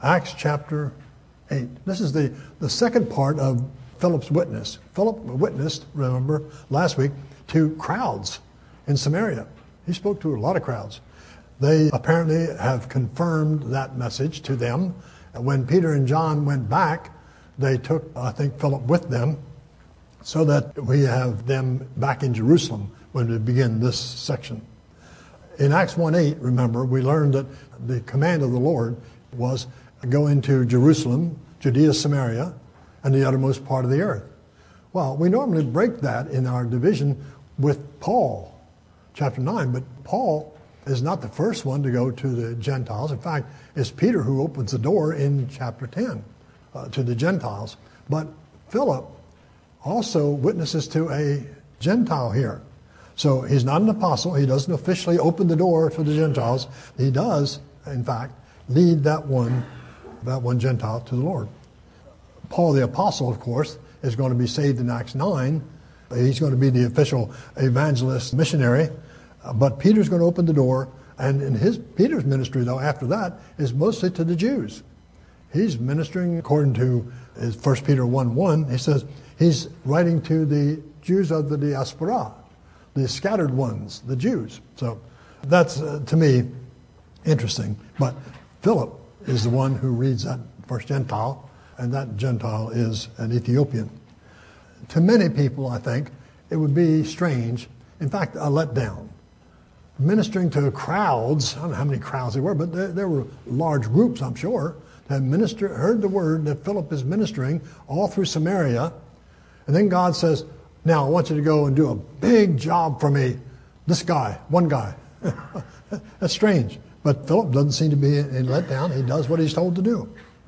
Acts chapter 8. This is the second part of Philip's witness. Philip witnessed, remember, last week, to crowds in Samaria. He spoke to a lot of crowds. They apparently have confirmed that message to them. When Peter and John went back, they took, I think, Philip with them, so that we have them back in Jerusalem when we begin this section. In Acts 1:8, remember, we learned that the command of the Lord was go into Jerusalem, Judea, Samaria, and the uttermost part of the earth. Well, we normally break that in our division with Paul, chapter 9, but Paul is not the first one to go to the Gentiles. In fact, it's Peter who opens the door in chapter 10 to the Gentiles. But Philip also witnesses to a Gentile here. So he's not an apostle. He doesn't officially open the door for the Gentiles. He does, in fact, lead that one Gentile to the Lord. Paul the apostle, of course, is going to be saved in Acts 9. He's going to be the official evangelist missionary. But Peter's going to open the door. And in Peter's ministry, though, after that, is mostly to the Jews. He's ministering according to 1 Peter 1:1. He says he's writing to the Jews of the diaspora, the scattered ones, the Jews. So that's, to me, interesting. But Philip is the one who reads that first Gentile, and that Gentile is an Ethiopian. To many people, I think, it would be strange, in fact, a letdown. Ministering to crowds, I don't know how many crowds there were, but there were large groups, I'm sure, that heard the word that Philip is ministering all through Samaria. And then God says, now I want you to go and do a big job for me. This guy, one guy. That's strange. But Philip doesn't seem to be in letdown. He does what he's told to do.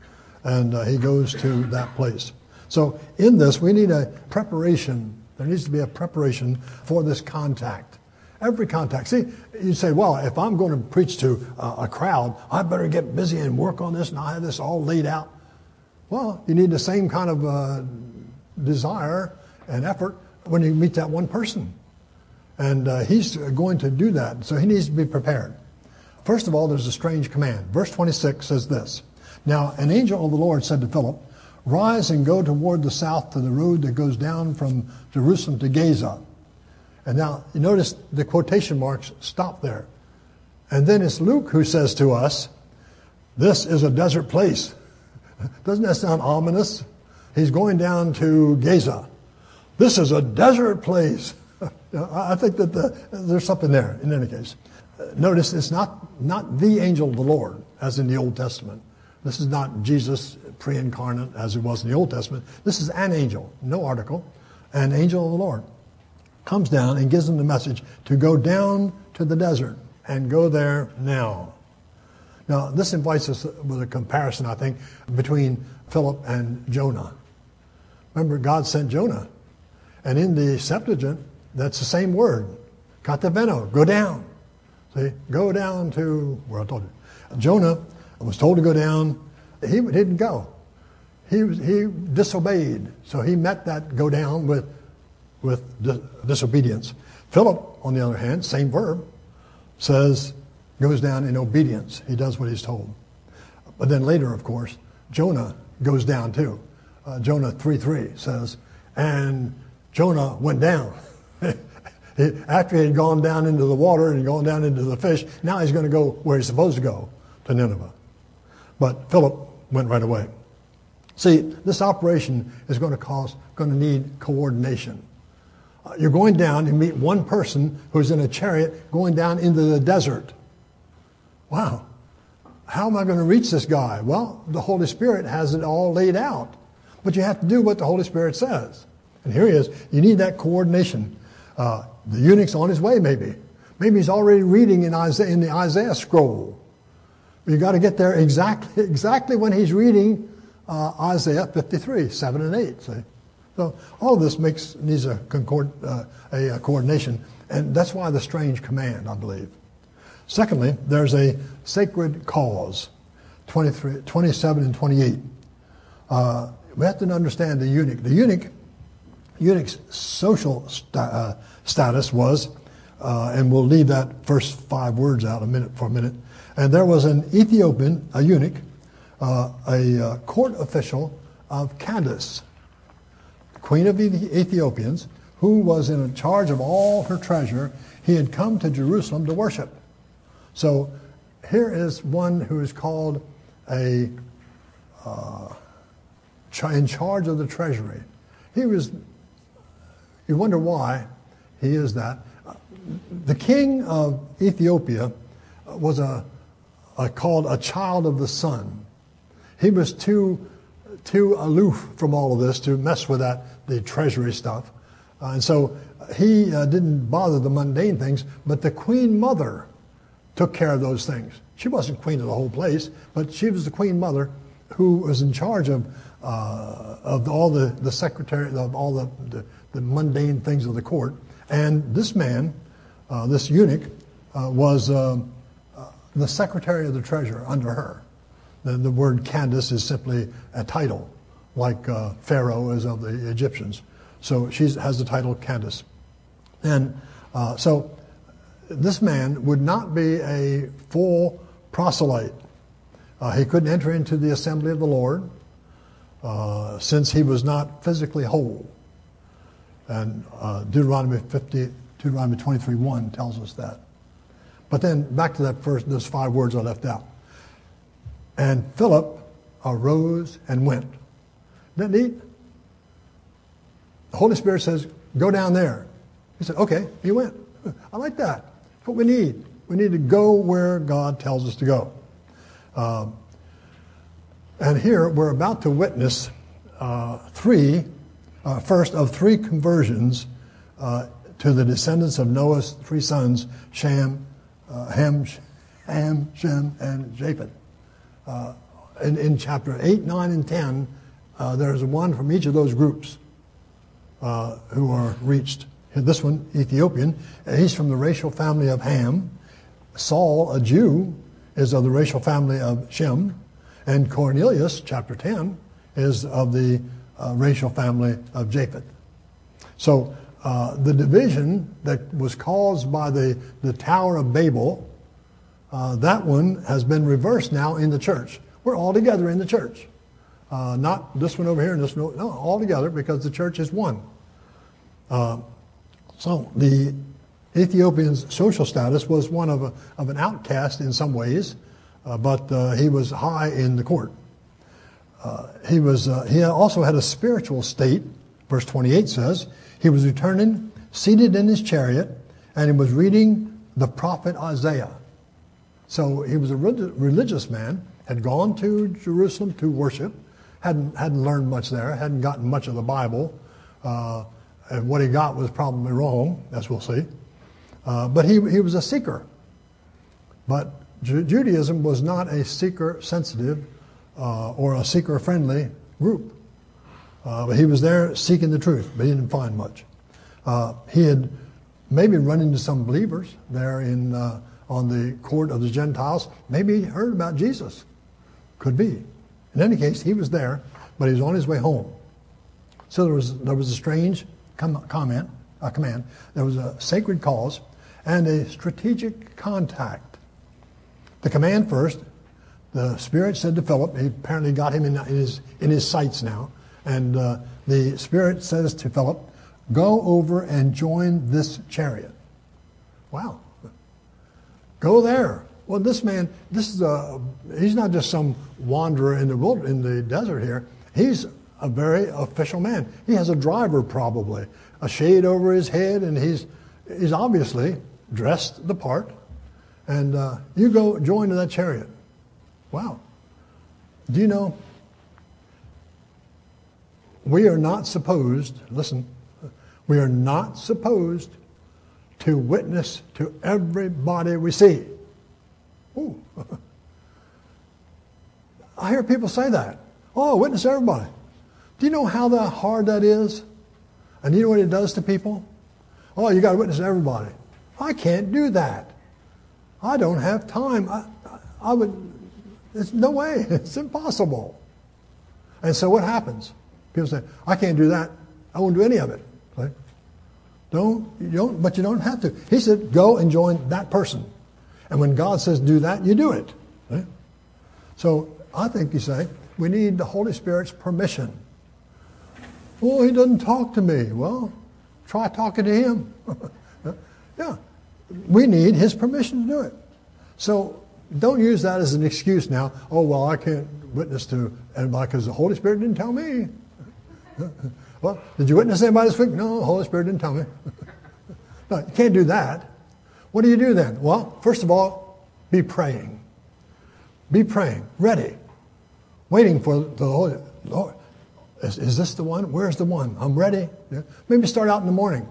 And he goes to that place. So in this, we need a preparation. There needs to be a preparation for this contact. Every contact. See, you say, well, if I'm going to preach to a crowd, I better get busy and work on this and I have this all laid out. Well, you need the same kind of desire and effort when you meet that one person. And he's going to do that, so he needs to be prepared. First of all, there's a strange command. Verse 26 says this. Now, an angel of the Lord said to Philip, rise and go toward the south to the road that goes down from Jerusalem to Gaza. And now, you notice the quotation marks stop there. And then it's Luke who says to us, this is a desert place. Doesn't that sound ominous? He's going down to Gaza. This is a desert place. I think that there's something there, in any case. Notice it's not the angel of the Lord, as in the Old Testament. This is not Jesus pre-incarnate, as it was in the Old Testament. This is an angel, no article, an angel of the Lord. Comes down and gives them the message to go down to the desert and go there now. Now, this invites us with a comparison, I think, between Philip and Jonah. Remember, God sent Jonah. And in the Septuagint, that's the same word. Kataveno, go down. See, go down to, where I told you. Jonah was told to go down. He didn't go. He disobeyed. So he met that go down with disobedience. Philip, on the other hand, same verb, goes down in obedience. He does what he's told. But then later, of course, Jonah goes down too. Jonah 3:3 says, and Jonah went down. After he had gone down into the water and gone down into the fish, now he's going to go where he's supposed to go, to Nineveh. But Philip went right away. See, this operation is going to need coordination. You're going down and meet one person who's in a chariot going down into the desert. Wow. How am I going to reach this guy? Well, the Holy Spirit has it all laid out. But you have to do what the Holy Spirit says. And here he is. You need that coordination. The eunuch's on his way, maybe. Maybe he's already reading in the Isaiah scroll. You've got to get there exactly when he's reading Isaiah 53, 7 and 8. See? So all of this needs a coordination, and that's why the strange command, I believe. Secondly, there's a sacred cause, 27 and 28. We have to understand the eunuch. The eunuch's social status was, and we'll leave that first 5 words out for a minute. And there was an Ethiopian, a eunuch, a court official of Candace, queen of the Ethiopians, who was in charge of all her treasure. He had come to Jerusalem to worship. So here is one who is called in charge of the treasury. He was, you wonder why he is that. The king of Ethiopia was called a child of the sun. He was too aloof from all of this to mess with the treasury stuff. And so he didn't bother the mundane things, but the queen mother took care of those things. She wasn't queen of the whole place, but she was the queen mother who was in charge of all the secretary, of all the mundane things of the court. And this man, this eunuch, was the secretary of the treasurer under her. The word Candace is simply a title, like Pharaoh is of the Egyptians. So she has the title Candace. And so this man would not be a full proselyte. He couldn't enter into the assembly of the Lord since he was not physically whole. And Deuteronomy 23:1 tells us that. But then back to those 5 words I left out. And Philip arose and went. Isn't that neat? The Holy Spirit says, go down there. He said, okay, he went. I like that. That's what we need. We need to go where God tells us to go. And here we're about to witness first of 3 conversions to the descendants of Noah's 3 sons, Ham, Shem, and Japheth. In chapter 8, 9, and 10, there's one from each of those groups who are reached. This one, Ethiopian, he's from the racial family of Ham. Saul, a Jew, is of the racial family of Shem. And Cornelius, chapter 10, is of the racial family of Japheth. So the division that was caused by the Tower of Babel, that one has been reversed now in the church. We're all together in the church. Not this one over here and this one over, no, all together because the church is one. So the Ethiopian's social status was one of an outcast in some ways, but he was high in the court. He also had a spiritual state. Verse 28 says, he was returning, seated in his chariot, and he was reading the prophet Isaiah. So he was a religious man, had gone to Jerusalem to worship, hadn't learned much there, hadn't gotten much of the Bible, and what he got was probably wrong, as we'll see. But he was a seeker. But Judaism was not a seeker-sensitive or a seeker-friendly group. But he was there seeking the truth, but he didn't find much. He had maybe run into some believers there on the court of the Gentiles. Maybe he heard about Jesus. Could be. In any case, he was there, but he was on his way home. So there was a strange command. There was a sacred cause and a strategic contact. The command first, the Spirit said to Philip, he apparently got him in his sights now, and the Spirit says to Philip, go over and join this chariot. Wow. Go there. Well, this man, he's not just some wanderer in the desert here. He's a very official man. He has a driver probably, a shade over his head, and he's obviously dressed the part. And you go join that chariot. Wow. Do you know, we are not supposed to witness to everybody we see. Ooh. I hear people say that. Oh, witness to everybody. Do you know how hard that is? And you know what it does to people? Oh, you got to witness to everybody. I can't do that. I don't have time. There's no way. It's impossible. And so what happens? People say, I can't do that. I won't do any of it. Right? But you don't have to. He said, go and join that person. And when God says do that, you do it. Right? So I think you say, we need the Holy Spirit's permission. Oh, he doesn't talk to me. Well, try talking to him. Yeah, we need his permission to do it. So don't use that as an excuse now. Oh, well, I can't witness to anybody because the Holy Spirit didn't tell me. Well, did you witness anybody this week? No, the Holy Spirit didn't tell me. No, you can't do that. What do you do then? Well, first of all, be praying. Be praying, ready, waiting for the Holy Lord. Is this the one? Where's the one? I'm ready. Yeah. Maybe start out in the morning.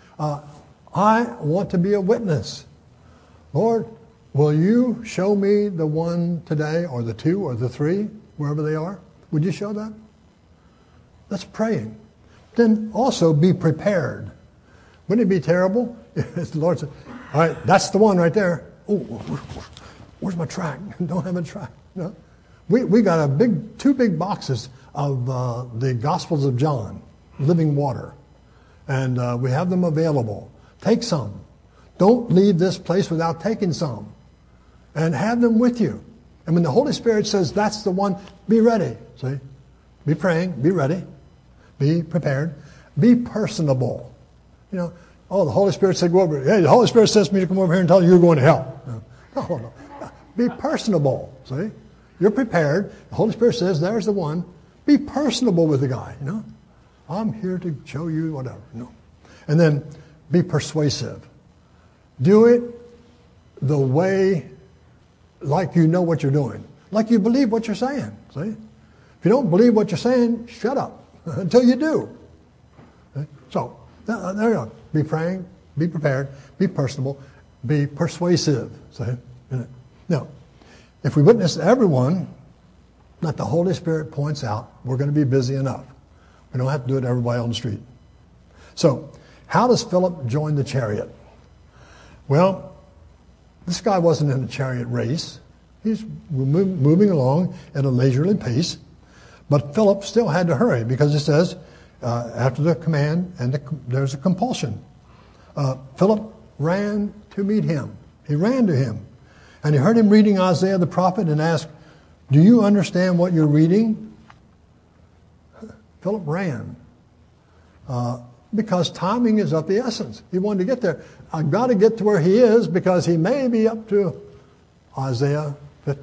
I want to be a witness. Lord, will you show me the one today, or the two, or the three, wherever they are? Would you show that? That's praying. Then also be prepared. Wouldn't it be terrible if the Lord said, all right, that's the one right there. Oh, where's my track? Don't have a track. No. We got two big boxes of the Gospels of John, living water. And we have them available. Take some. Don't leave this place without taking some. And have them with you. And when the Holy Spirit says that's the one, be ready. See? Be praying, be ready, be prepared, be personable. You know, oh, the Holy Spirit said, go over. Hey, the Holy Spirit says me to come over here and tell you you're going to hell. No. Be personable. See? You're prepared. The Holy Spirit says, there's the one. Be personable with the guy, you know. I'm here to show you whatever, you know. And then be persuasive. Do it the way, like you know what you're doing. Like you believe what you're saying, see? If you don't believe what you're saying, shut up until you do. Okay? So, there you go. Be praying, be prepared, be personable, be persuasive, see? Now, if we witness to everyone that the Holy Spirit points out, we're going to be busy enough. We don't have to do it to everybody on the street. So, how does Philip join the chariot? Well, this guy wasn't in a chariot race. He's moving along at a leisurely pace. But Philip still had to hurry because it says, after the command, and there's a compulsion. Philip ran to meet him. He ran to him. And he heard him reading Isaiah the prophet and asked, do you understand what you're reading? Philip ran. Because timing is of the essence. He wanted to get there. I've got to get to where he is because he may be up to Isaiah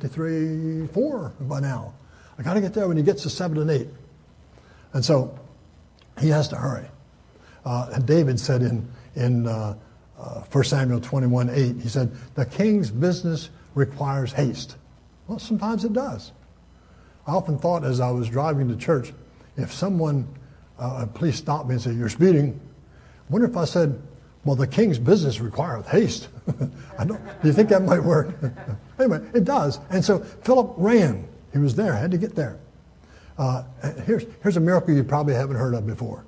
53:4 by now. I've got to get there when he gets to 7 and 8. And so he has to hurry. And David said in 1 Samuel 21:8, he said, the king's business requires haste. Well, sometimes it does. I often thought as I was driving to church, if someone, police stopped me and said, you're speeding, I wonder if I said, well, the king's business requires haste. Do you think that might work? Anyway, it does. And so Philip ran. He was there, had to get there. Here's a miracle you probably haven't heard of before.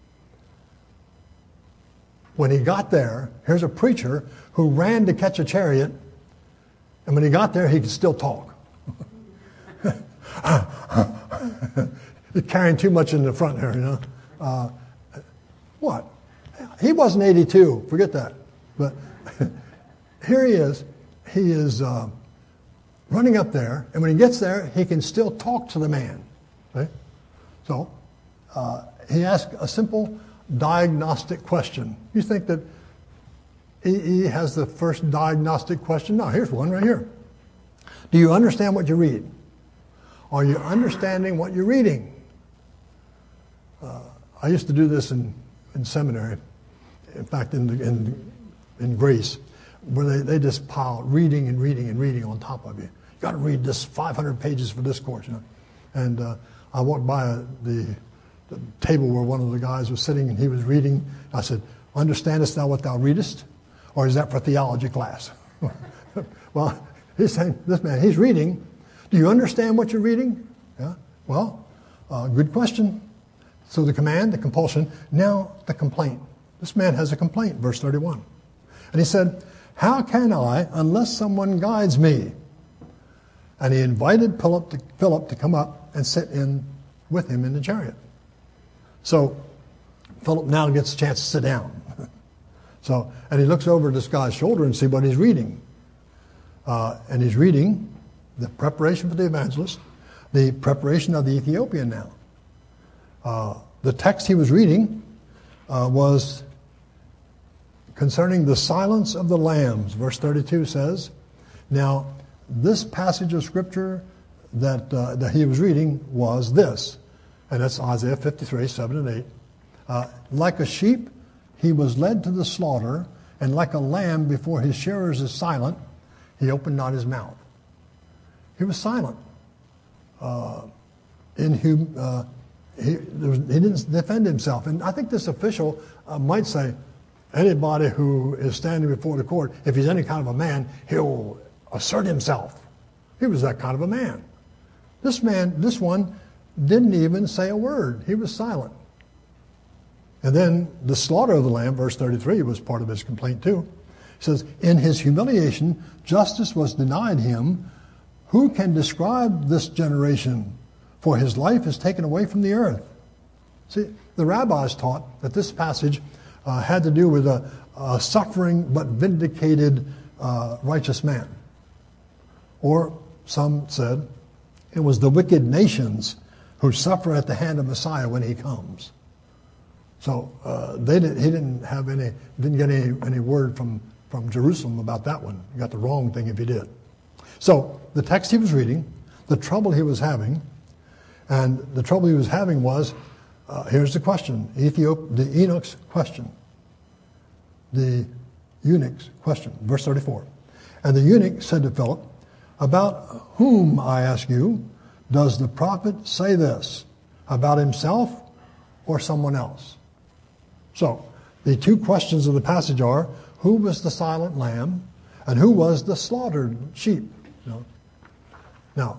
When he got there, here's a preacher who ran to catch a chariot, and when he got there, he could still talk. He's carrying too much in the front here, you know. What? He wasn't 82, forget that. But here he is. He is running up there, and when he gets there, he can still talk to the man. Okay? So he asked a simple diagnostic question. You think that he has the first diagnostic question? No, here's one right here. Do you understand what you read? Are you understanding what you're reading? I used to do this in seminary. In fact, in Grace, where they just pile reading and reading and reading on top of you. You got to read this 500 pages for this course, you know. And I walked by the table where one of the guys was sitting and he was reading. I said, understandest thou what thou readest? Or is that for theology class? Well, he's saying, this man, he's reading. Do you understand what you're reading? Yeah. Well, good question. So the command, the compulsion, now the complaint. This man has a complaint, verse 31. And he said, how can I unless someone guides me? And he invited Philip to come up and sit in with him in the chariot. So Philip now gets a chance to sit down. And he looks over this guy's shoulder and see what he's reading. And he's reading the preparation for the evangelist, the preparation of the Ethiopian now. The text he was reading was concerning the silence of the lambs. Verse 32 says, now this passage of Scripture that he was reading was this, and that's Isaiah 53, 7 and 8. Like a sheep, he was led to the slaughter, and like a lamb before his shearers is silent, he opened not his mouth. He was silent. He didn't defend himself. And I think this official might say, anybody who is standing before the court, if he's any kind of a man, he'll assert himself. He was that kind of a man. This one, didn't even say a word. He was silent. And then the slaughter of the lamb, verse 33, was part of his complaint too. He says, in his humiliation, justice was denied him. Who can describe this generation? For his life is taken away from the earth. See, the rabbis taught that this passage had to do with a suffering but vindicated righteous man. Or some said it was the wicked nations who suffer at the hand of Messiah when he comes. So he didn't get any word from Jerusalem about that one. He got the wrong thing if he did. So the text he was reading, the trouble he was having, and the trouble he was having was, here's the question, the eunuch's question. The eunuch's question, verse 34. And the eunuch said to Philip, about whom, I ask you, does the prophet say this? About himself or someone else? So, the two questions of the passage are, who was the silent lamb and who was the slaughtered sheep? Now,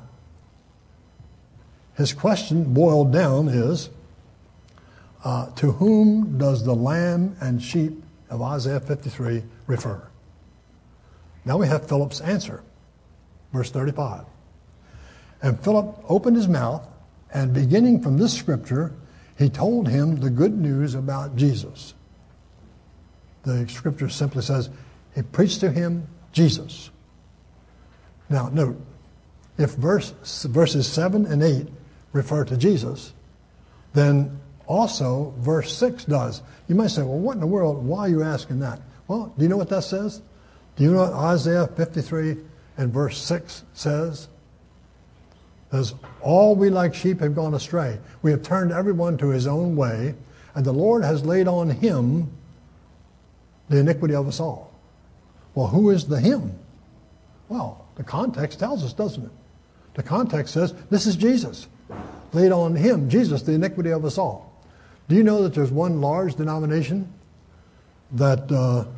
his question boiled down is, to whom does the lamb and sheep of Isaiah 53 refer? Now we have Philip's answer. Verse 35. And Philip opened his mouth, and beginning from this scripture, he told him the good news about Jesus. The scripture simply says, he preached to him Jesus. Now note, if verses 7 and 8 refer to Jesus, then also verse 6 does. You might say, well, what in the world, why are you asking that? Well, do you know what that says? Do you know what Isaiah 53 and verse 6 says? It says, all we like sheep have gone astray. We have turned everyone to his own way, and the Lord has laid on him the iniquity of us all. Well, who is the him? Well, the context tells us, doesn't it? The context says, this is Jesus. Laid on him, Jesus, the iniquity of us all. Do you know that there's one large denomination that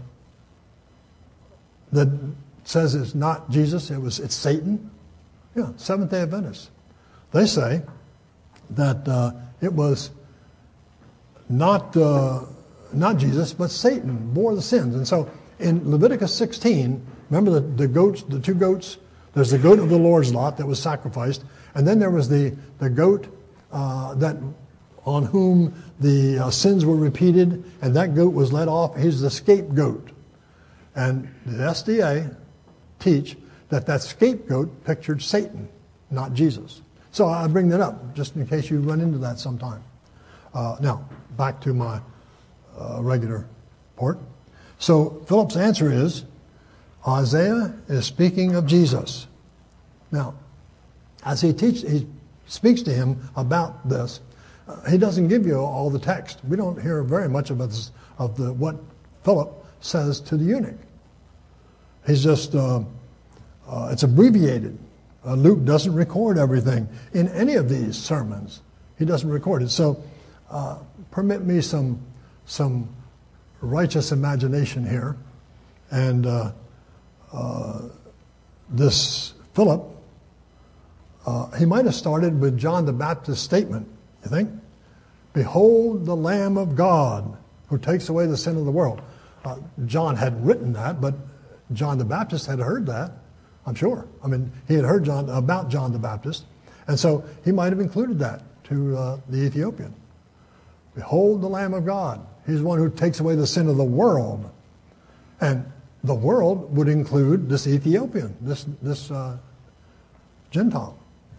says it's not Jesus, it's Satan? Yeah, Seventh-day Adventists. They say that it was not Jesus, but Satan bore the sins. And so in Leviticus 16, remember the goats, the two goats? There's the goat of the Lord's lot that was sacrificed, and then there was the goat that on whom the sins were repeated, and that goat was let off. He's the scapegoat. And the SDA teach that scapegoat pictured Satan, not Jesus. So I bring that up just in case you run into that sometime. Now, back to my regular report. So Philip's answer is, Isaiah is speaking of Jesus. Now, as he speaks to him about this, he doesn't give you all the text. We don't hear very much about this, what Philip says to the eunuch. He's just, it's abbreviated. Luke doesn't record everything in any of these sermons. He doesn't record it. So permit me some righteous imagination here. And this Philip, he might have started with John the Baptist's statement, you think? Behold the Lamb of God who takes away the sin of the world. John hadn't written that, but John the Baptist had heard that, I'm sure. I mean, he had heard about John the Baptist, and so he might have included that to the Ethiopian. Behold the Lamb of God. He's the one who takes away the sin of the world. And the world would include this Ethiopian, this Gentile.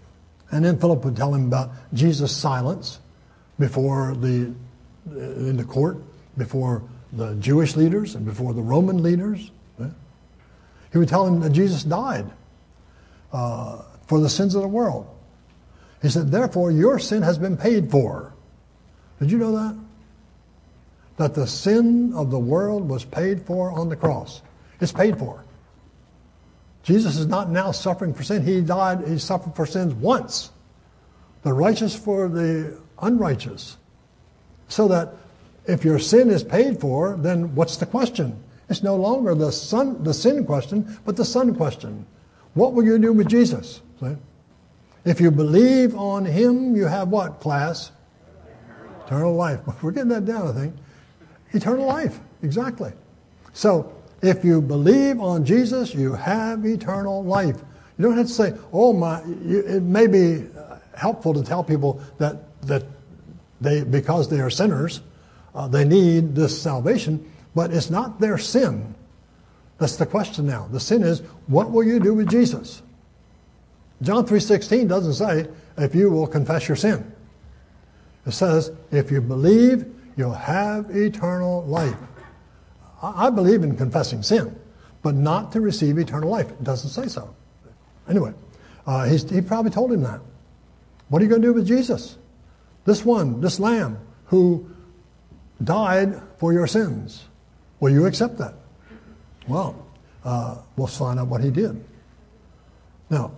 And then Philip would tell him about Jesus' silence in the court, before the Jewish leaders and before the Roman leaders. He would tell him that Jesus died for the sins of the world. He said, therefore, your sin has been paid for. Did you know that? That the sin of the world was paid for on the cross. It's paid for. Jesus is not now suffering for sin. He suffered for sins once. The righteous for the unrighteous. So that if your sin is paid for, then what's the question? It's no longer the sin question, but the son question. What will you do with Jesus? See? If you believe on him, you have what, class? Eternal life. We're getting that down, I think. Eternal life, exactly. So, if you believe on Jesus, you have eternal life. You don't have to say, it may be helpful to tell people that they, because they are sinners, they need this salvation, but it's not their sin. That's the question now. The sin is, what will you do with Jesus? John 3:16 doesn't say, if you will confess your sin. It says, if you believe, you'll have eternal life. I believe in confessing sin, but not to receive eternal life. It doesn't say so. Anyway, he probably told him that. What are you going to do with Jesus? This lamb who died for your sins. Will you accept that? Well, we'll find out what he did. Now,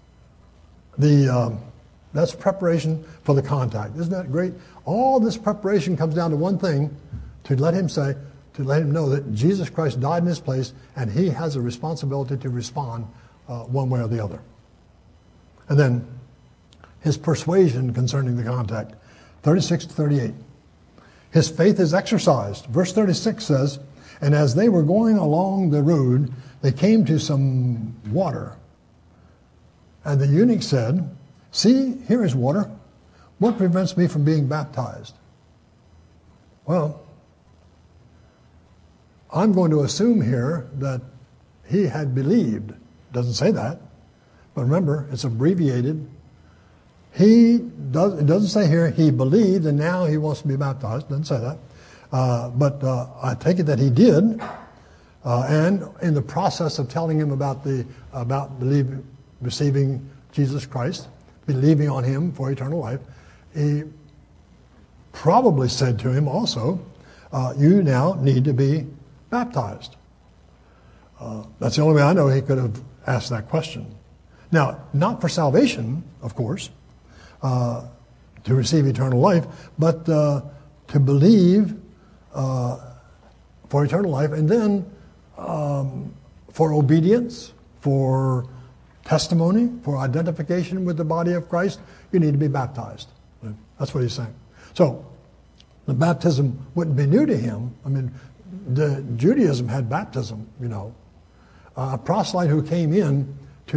that's preparation for the contact. Isn't that great? All this preparation comes down to one thing, to let him know that Jesus Christ died in his place, and he has a responsibility to respond one way or the other. And then his persuasion concerning the contact, 36 to 38. His faith is exercised. Verse 36 says, and as they were going along the road, they came to some water. And the eunuch said, see, here is water. What prevents me from being baptized? Well, I'm going to assume here that he had believed. Doesn't say that. But remember, it's abbreviated. It doesn't say here he believed and now he wants to be baptized. Doesn't say that. But I take it that he did. And in the process of telling him about receiving Jesus Christ, believing on him for eternal life, he probably said to him also, you now need to be baptized. That's the only way I know he could have asked that question. Now, not for salvation, of course, to receive eternal life, but to believe for eternal life, and then for obedience, for testimony, for identification with the body of Christ, you need to be baptized. That's what he's saying. So, the baptism wouldn't be new to him. I mean, Judaism had baptism, you know. A proselyte who came in to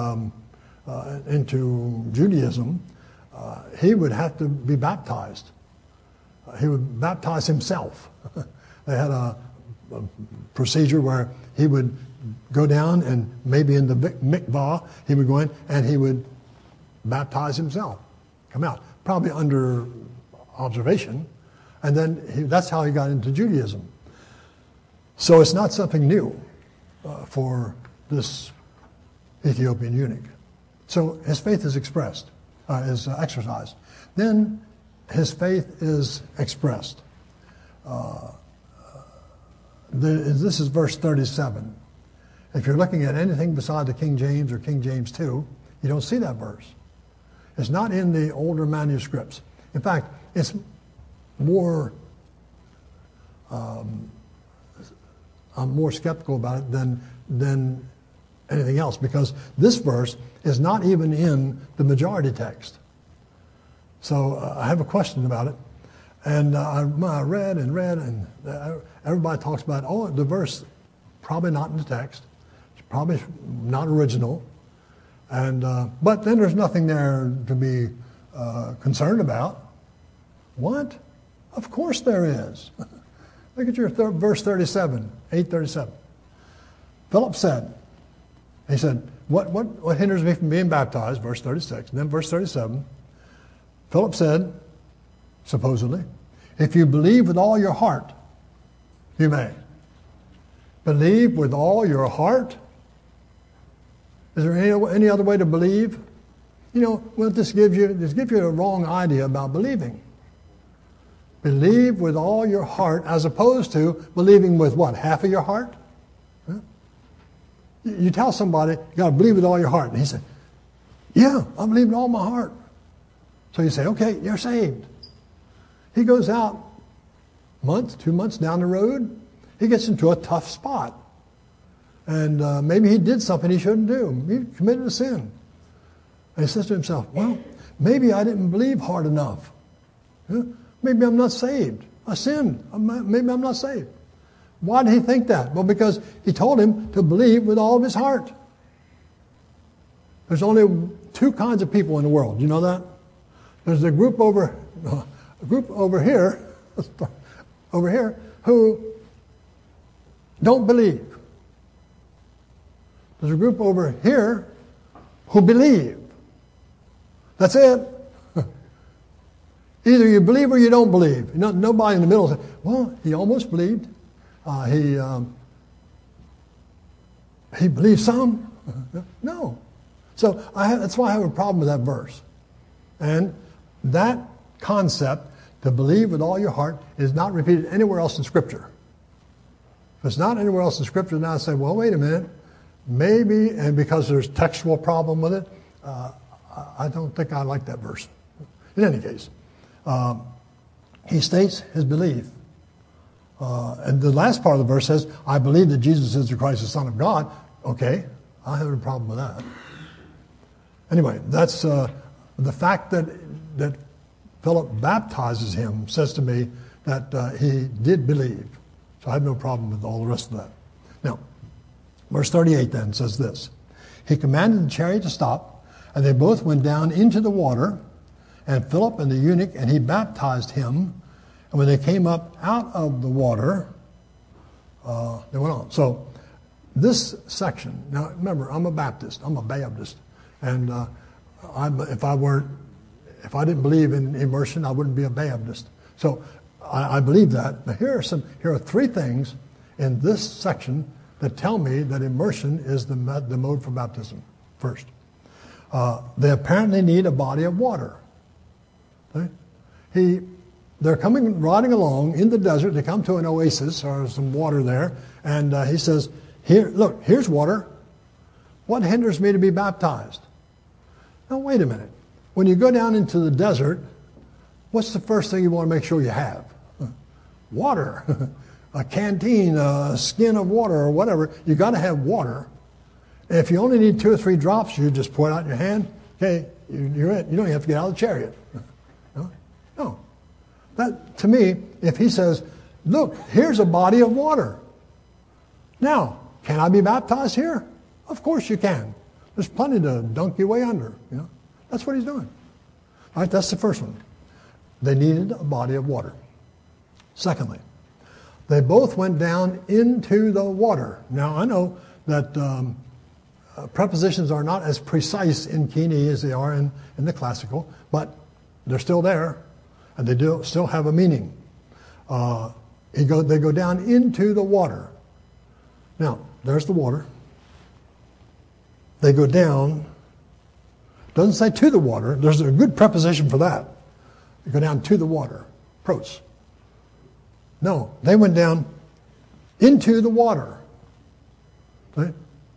into Judaism, he would have to be baptized. He would baptize himself. They had a procedure where he would go down and maybe in the mikvah, he would go in and he would baptize himself, come out, probably under observation. And then that's how he got into Judaism. So it's not something new for this Ethiopian eunuch. So his faith is is exercised. Then his faith is expressed. This is verse 37. If you're looking at anything beside the King James or King James 2, you don't see that verse. It's not in the older manuscripts. In fact, it's more, I'm more skeptical about it than anything else, because this verse is not even in the majority text. So I have a question about it. And I read, and everybody talks about, the verse, probably not in the text. It's probably not original. And but then there's nothing there to be concerned about. What? Of course there is. Look at your verse 37, 8:37. Philip said, what hinders me from being baptized? Verse 36. And then verse 37. Philip said, supposedly, if you believe with all your heart, you may. Believe with all your heart? Is there any other way to believe? You know, what this gives you a wrong idea about believing. Believe with all your heart as opposed to believing with what? Half of your heart? Huh? You tell somebody, you got to believe with all your heart. And he said, yeah, I believe with all my heart. So you say, okay, you're saved. He goes out 2 months down the road. He gets into a tough spot. And maybe he did something he shouldn't do. He committed a sin. And he says to himself, well, maybe I didn't believe hard enough. Huh? Maybe I'm not saved. I sinned. Maybe I'm not saved. Why did he think that? Well, because he told him to believe with all of his heart. There's only two kinds of people in the world. You know that? There's a group over here, who don't believe. There's a group over here who believe. That's it. Either you believe or you don't believe. Nobody in the middle says, well, he almost believed. He believed some. No. So that's why I have a problem with that verse. And that concept, to believe with all your heart, is not repeated anywhere else in Scripture. If it's not anywhere else in Scripture, now I say, well, wait a minute. Maybe, and because there's textual problem with it, I don't think I like that verse. In any case, he states his belief. And the last part of the verse says, I believe that Jesus is the Christ, the Son of God. Okay, I have a problem with that. Anyway, that's the fact that Philip baptizes him says to me that he did believe. So I have no problem with all the rest of that. Now, verse 38 then says this. He commanded the chariot to stop, and they both went down into the water, and Philip and the eunuch, and he baptized him. And when they came up out of the water, they went on. So this section, now remember, I'm a Baptist. I'm a Baptist. And if I didn't believe in immersion, I wouldn't be a Baptist. So I believe that. But here are three things in this section that tell me that immersion is the mode for baptism. First, they apparently need a body of water. Okay? They're riding along in the desert. They come to an oasis or some water there, and he says, "Here, look, here's water. What hinders me to be baptized?" Now, wait a minute. When you go down into the desert, what's the first thing you want to make sure you have? Water. A canteen, a skin of water, or whatever. You got to have water. If you only need 2 or 3 drops, you just pour it out in your hand. Okay, you're it. You don't even have to get out of the chariot. No. That, to me, if he says, look, here's a body of water. Now, can I be baptized here? Of course you can. There's plenty to dunk your way under. That's what he's doing. All right, that's the first one. They needed a body of water. Secondly, they both went down into the water. Now, I know that prepositions are not as precise in Kini as they are in the classical, but they're still there, and they do still have a meaning. They go down into the water. Now, there's the water. They go down. Doesn't say to the water. There's a good preposition for that. They go down to the water. Pros. No, they went down into the water. Okay?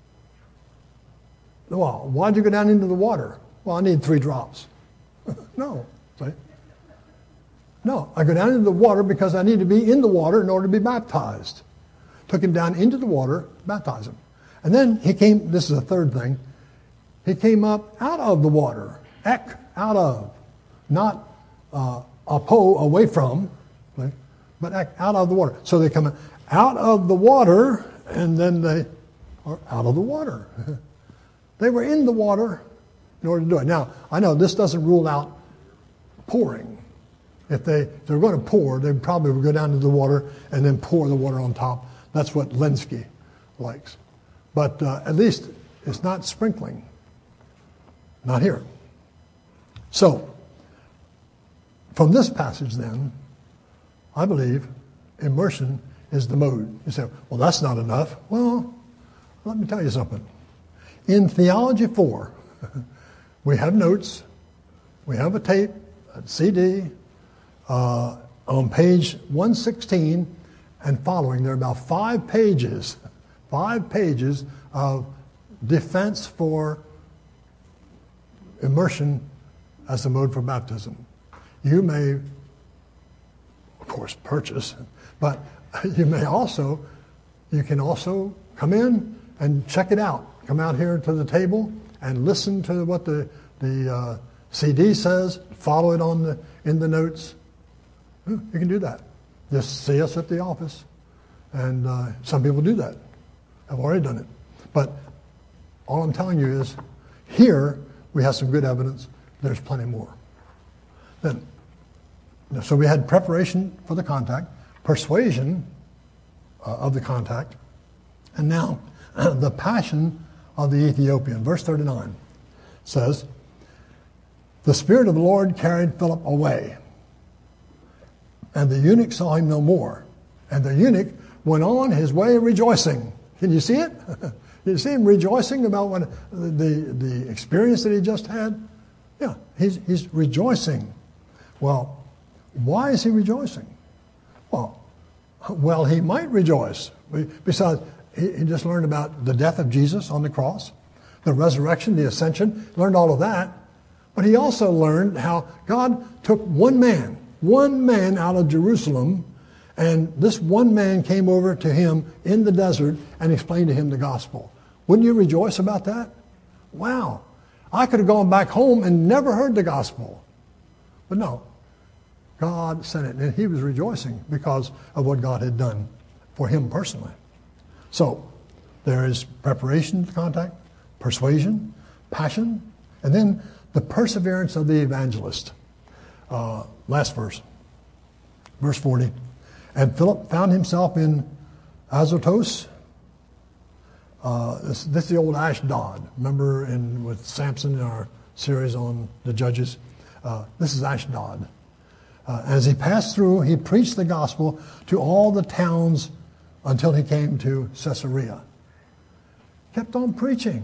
Well, why'd you go down into the water? Well, I need 3 drops. No. See? No, I go down into the water because I need to be in the water in order to be baptized. Took him down into the water, baptized him. And then he came, this is a third thing, he came up out of the water. Ek, out of. Not apo, away from, okay? But ek, out of the water. So they come out of the water, and then they are out of the water. They were in the water in order to do it. Now, I know this doesn't rule out pouring. If they're going to pour, they probably would go down to the water and then pour the water on top. That's what Lenski likes. But at least It's not sprinkling. Not here. So, from this passage then, I believe immersion is the mode. You say, well, that's not enough. Well, let me tell you something. In Theology 4, we have notes, we have a tape, a CD, on page 116 and following. There are about 5 pages of defense for immersion as a mode for baptism. You may, of course, purchase, but you can also come in and check it out. Come out here to the table and listen to what the CD says. Follow it in the notes. You can do that. Just see us at the office, and some people do that. I've already done it. But all I'm telling you is, here we have some good evidence. There's plenty more. Then, so we had preparation for the contact, persuasion of the contact, and now the passion of the Ethiopian. Verse 39 says, the Spirit of the Lord carried Philip away, and the eunuch saw him no more. And the eunuch went on his way rejoicing. Can you see it? You see him rejoicing about what the experience that he just had? Yeah, he's rejoicing. Well, why is he rejoicing? Well, he might rejoice. Besides, he just learned about the death of Jesus on the cross, the resurrection, the ascension, learned all of that. But he also learned how God took one man out of Jerusalem, and this one man came over to him in the desert and explained to him the gospel. Wouldn't you rejoice about that? Wow. I could have gone back home and never heard the gospel. But no, God sent it, and he was rejoicing because of what God had done for him personally. So there is preparation to contact, persuasion, passion, and then the perseverance of the evangelist. Last verse, verse 40. And Philip found himself in Azotus. This is the old Ashdod. Remember with Samson in our series on the Judges? This is Ashdod. As he passed through, he preached the gospel to all the towns until he came to Caesarea. Kept on preaching.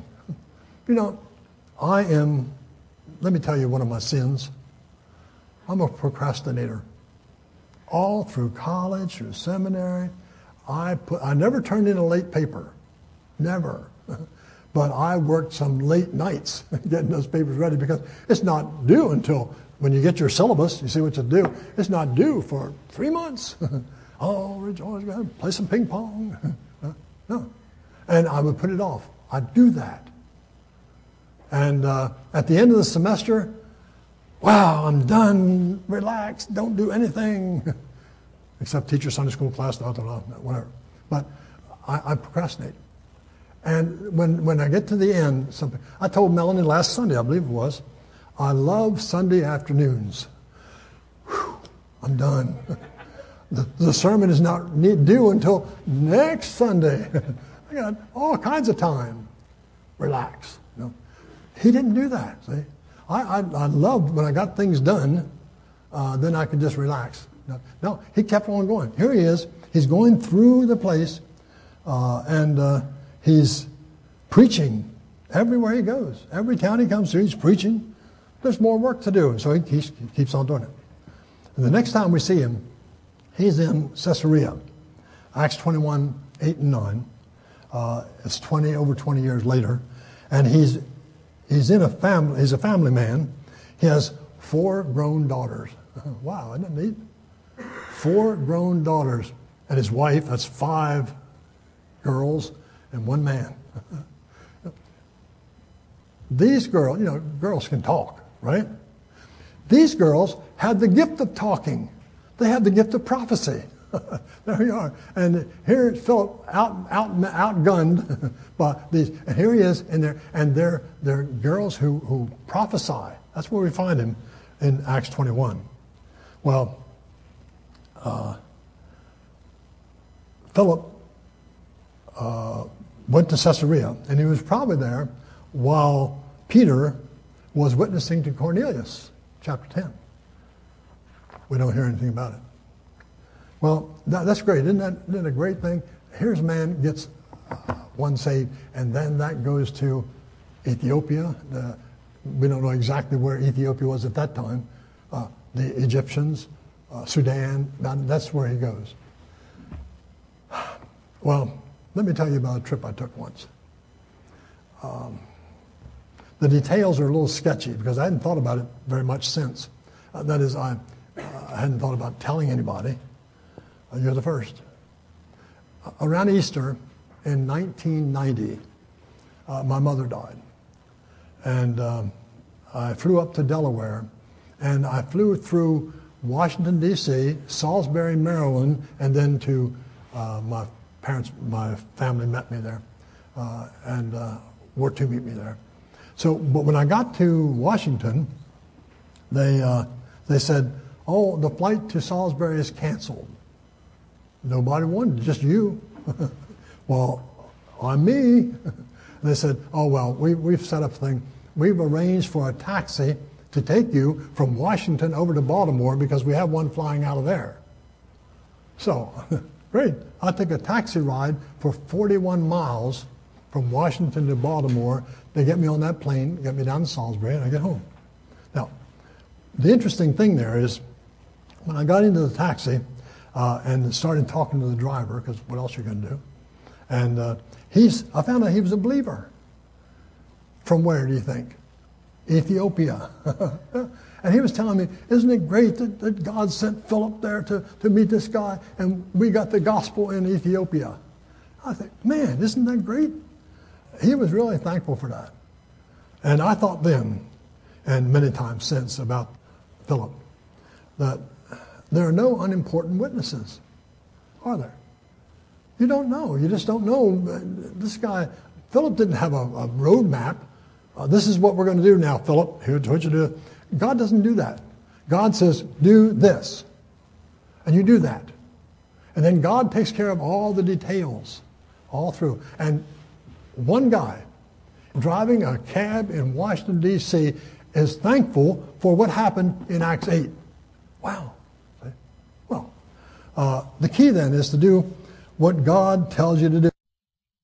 Let me tell you one of my sins. I'm a procrastinator. All through college, through seminary, I never turned in a late paper. Never. But I worked some late nights getting those papers ready because it's not due until when you get your syllabus, you see what you do. It's not due for 3 months. Oh, rejoice, God, play some ping pong. No. And I would put it off. I'd do that. And at the end of the semester, wow, I'm done, relax, don't do anything. Except teach your Sunday school class, whatever. But I procrastinate. And when I get to the end, I told Melanie last Sunday, I believe it was, I love Sunday afternoons. Whew, I'm done. The sermon is not due until next Sunday. I got all kinds of time. Relax. He didn't do that, see. I loved when I got things done, then I could just relax. No, he kept on going. Here he is. He's going through the place, and he's preaching everywhere he goes. Every town he comes to, he's preaching. There's more work to do, and so he keeps on doing it. And the next time we see him, he's in Caesarea. Acts 21, 8 and 9. It's over 20 years later, and he's in a family. He's a family man. He has 4 grown daughters. Wow, isn't that neat? 4 grown daughters, and his wife. That's 5 girls and 1 man. These girls, girls can talk, right? These girls had the gift of talking. They had the gift of prophecy. There you are. And here is Philip outgunned by these. And here he is, and they're girls who prophesy. That's where we find him in Acts 21. Well, Philip went to Caesarea, and he was probably there while Peter was witnessing to Cornelius, chapter 10. We don't hear anything about it. Well, that's great. Isn't that a great thing? Here's a man gets one saved, and then that goes to Ethiopia. We don't know exactly where Ethiopia was at that time. The Egyptians, Sudan, that's where he goes. Well, let me tell you about a trip I took once. The details are a little sketchy because I hadn't thought about it very much since. That is, I hadn't thought about telling anybody. You're the first. Around Easter in 1990, my mother died. And I flew up to Delaware, and I flew through Washington, D.C., Salisbury, Maryland, and then to my family met me there, and were to meet me there. So, but when I got to Washington, they said, "Oh, the flight to Salisbury is canceled." Nobody wanted, just you. Well, on me. They said, "Oh well, we've set up a thing. We've arranged for a taxi to take you from Washington over to Baltimore because we have one flying out of there." So, great. I took a taxi ride for 41 miles from Washington to Baltimore. They get me on that plane, get me down to Salisbury, and I get home. Now, the interesting thing there is when I got into the taxi and started talking to the driver, because what else are you going to do? And I found out he was a believer. From where do you think? Ethiopia. And he was telling me, "Isn't it great that God sent Philip there to meet this guy, and we got the gospel in Ethiopia?" I think, man, isn't that great? He was really thankful for that. And I thought then, and many times since, about Philip, that there are no unimportant witnesses, are there? You don't know. You just don't know. This guy, Philip didn't have a road map. This is what we're going to do now, Philip. Here's what you do. God doesn't do that. God says, do this. And you do that. And then God takes care of all the details all through. And one guy driving a cab in Washington, D.C. is thankful for what happened in Acts 8. Wow. Well, the key then is to do what God tells you to do.